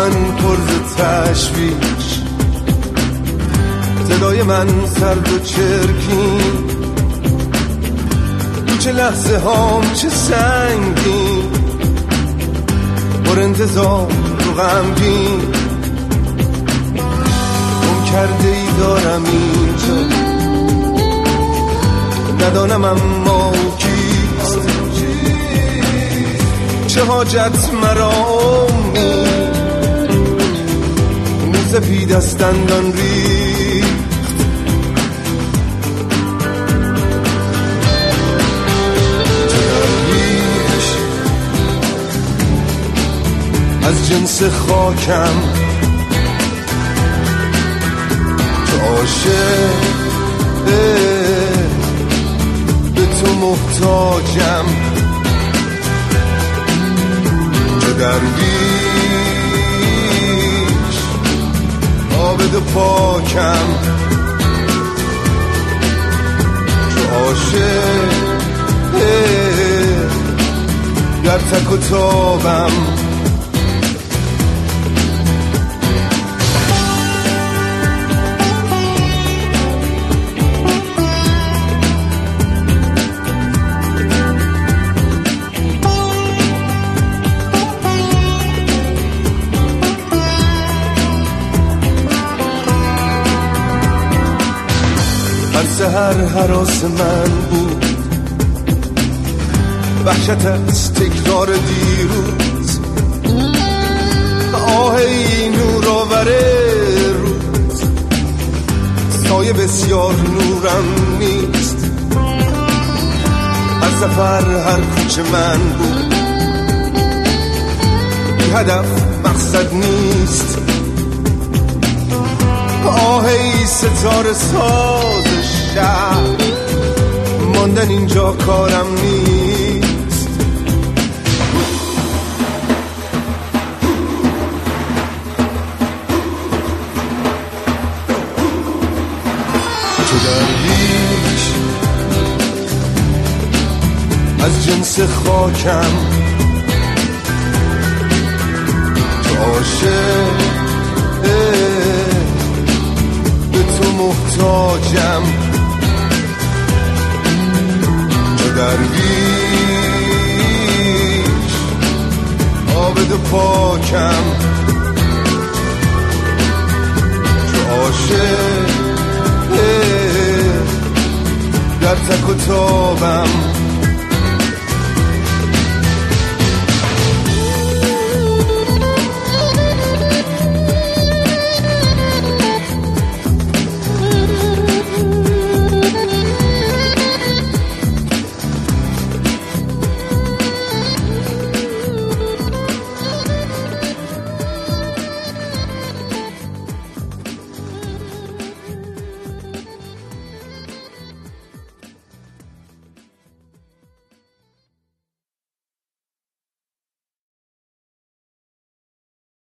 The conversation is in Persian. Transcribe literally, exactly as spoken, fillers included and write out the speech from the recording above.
من پرز تشویش، دلای من سرد و چرکین، چه لحظه هام چه سنگین، پر انتظار و غمگین، گم کرده ای دارم اینجا، ندانم اما کیست، چه حاجت مرا امید، سپید از دندان ریخت، از جنس خاکم، تو عاشق به تو محتاجم، چه درویش عابد و پاکم، تو عاشق در تک و تابم، سحر هراس من بود، وحشت از تکرار دیروز، آه ای نور آور روز، سایه بسیار نورم نیست، هر سفر هر کوچه من بود، بی هدف مقصد نیست، آه ای ستاره سازش شهر، ماندن اینجا کارم نیست، تو درویش از جنس خاکم، تو عاشق به تو محتاجم، درویش عابد و پاکم، تو عاشق در تک و تابم.